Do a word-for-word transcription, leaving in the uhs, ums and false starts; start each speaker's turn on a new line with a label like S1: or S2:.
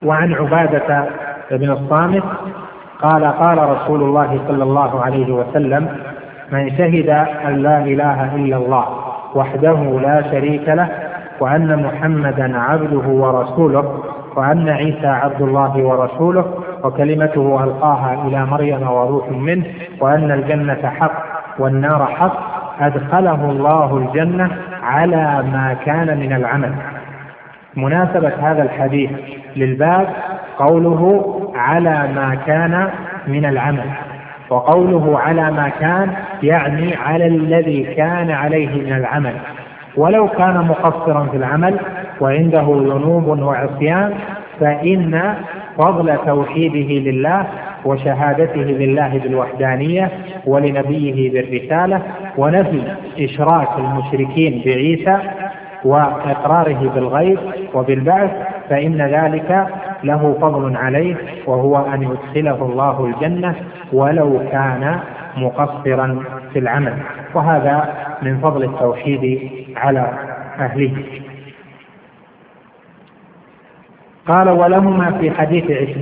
S1: وعن عبادة بن الصامت قال قال رسول الله صلى الله عليه وسلم: من شهد أن لا إله إلا الله وحده لا شريك له وأن محمدا عبده ورسوله وأن عيسى عبد الله ورسوله وكلمته ألقاها إلى مريم وروح منه وأن الجنة حق والنار حق أدخله الله الجنة على ما كان من العمل. مناسبة هذا الحديث للباب قوله على ما كان من العمل، وقوله على ما كان يعني على الذي كان عليه من العمل، ولو كان مقصرا في العمل وعنده ذنوب وعصيان فإن فضل توحيده لله وشهادته لله بالوحدانية ولنبيه بالرسالة ونفي إشراك المشركين بعيسى وإقراره بالغيب وبالبعث فإن ذلك له فضل عليه، وهو أن يدخله الله الجنة ولو كان مقصرا في العمل، وهذا من فضل التوحيد على أهله. قال: ولهما في حديث عثمان